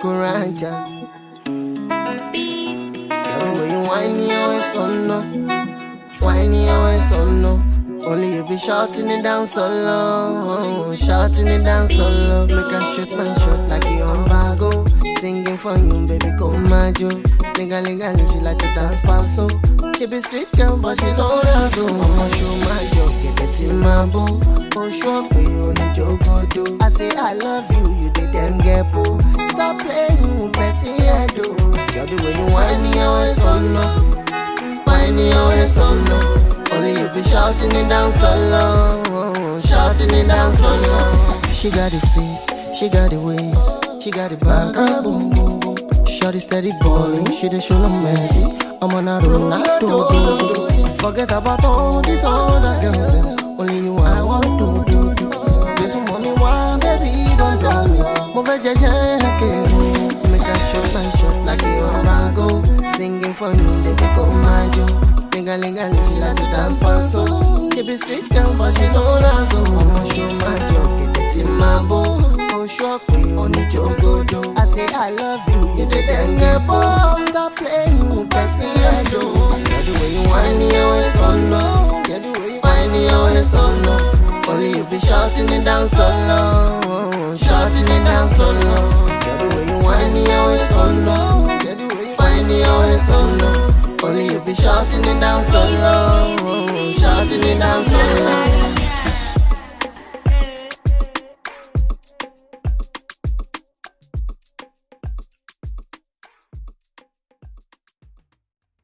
Kuranja. Girl, the way you whine your waist on no, whine your waist on no. Only you be shouting it down so low, shouting it down so low. Make I shoot my shot like you on Vago. Singing for you, baby, come my joke. Linga, she like to dance paso. She be street girl, but she know that so. I'ma show my joke, get it in my bow. Oh, sure, pay on the joke, go do. I say I love you, you didn't get pull. Stop playing, pressing your do. Girl, the way you whine your waist on no, whine your waist on no. Only you be shouting it down so low, shouting it down so low. She got the face, she got the waist, she got the back, boom boom boom. Shawty steady balling, she dey show no mercy. I'm on a Ronaldo. Forget about all these other girls, only you I want to do. This money one, baby, don't drop me. Move a jeje, make a shot my shot like you on my go. Singing for you, they become my joke. Linga, she like to dance for so. She be street girl, but she know that so. I'ma show my joke, get it in my bow. Oh, sure, we only joke go do. I say I love you, you didn't get bored. Stop playing, pressing your do. Get the way you whine your waist on no. Get the way you whine your waist on no. Only you be shouting it down so low, shouting it down so low. Get the way you whine your waist on no. Get the way you whine your waist on no. Only you be shouting it down so low, shouting it down so low.